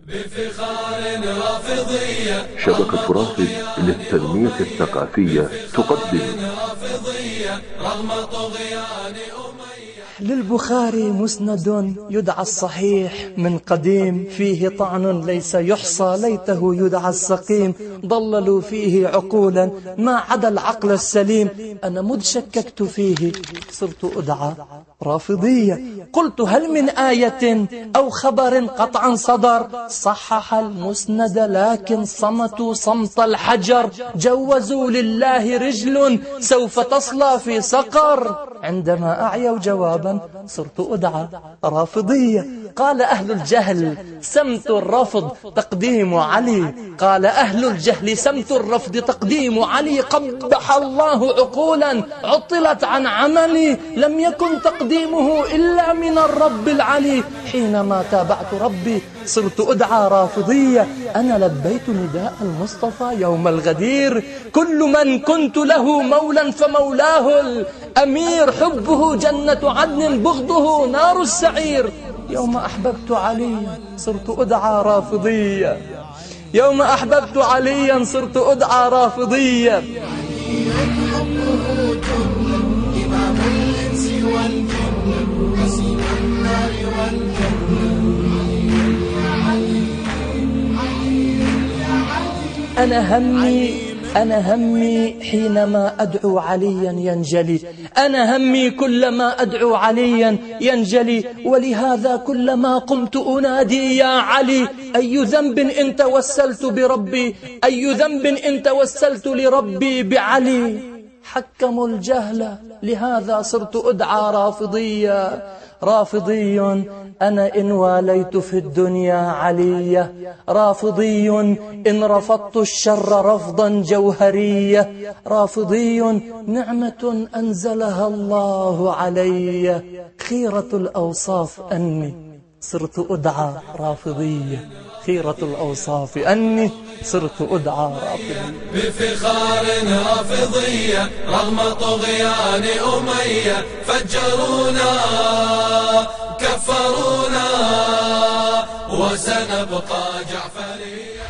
بفخار رافضية شبكة رافض للتنمية الثقافية تقدم رغم طغيان أمية. للبخاري مسند يدعى الصحيح من قديم، فيه طعن ليس يحصى ليته يدعى السقيم. ضللوا فيه عقولا ما عدا العقل السليم، أنا مذ شككت فيه صرت أدعى رافضية. قلت هل من آية أو خبر قطعا صدر صحح المسند لكن صمتوا صمت الحجر. جوزوا لله رجل سوف تصلى في سقر. عندما أعيوا جوابا صرت أدعى رافضية. قال أهل الجهل سمت الرفض تقديم علي، قال أهل الجهل سمت الرفض تقديم علي. قبح الله عقولا عطلت عن عملي، لم يكن تقديمه إلا من الرب العلي. حينما تابعت ربي صرت أدعى رافضية. أنا لبيت نداء المصطفى يوم الغدير، كل من كنت له مولا فمولاه الأمير. حبه جنة عدن بغضه نار السعير. يوم أحببت عليا صرت أدعى رافضية. يوم أحببت عليا صرت أدعى رافضية. أنا همي حينما أدعو عليا ينجلي. أنا همي كلما أدعو عليا ينجلي. ولهذا كلما قمت أنادي يا علي. أي ذنب إن توسلت بربي، أي ذنب إن توسلت لربي بعلي. حكموا الجهل لهذا صرت أدعى رافضية. رافضي أنا إن واليت في الدنيا علية. رافضي إن رفضت الشر رفضا جوهرية. رافضي نعمة أنزلها الله علي. خيرة الأوصاف أني صرت أدعى رافضية. خيرة الأوصاف أني صرت أدعى رافضية. بفخار رافضية رغم طغيان أمية. فجرونا كفرونا وسنبقى جعفرية.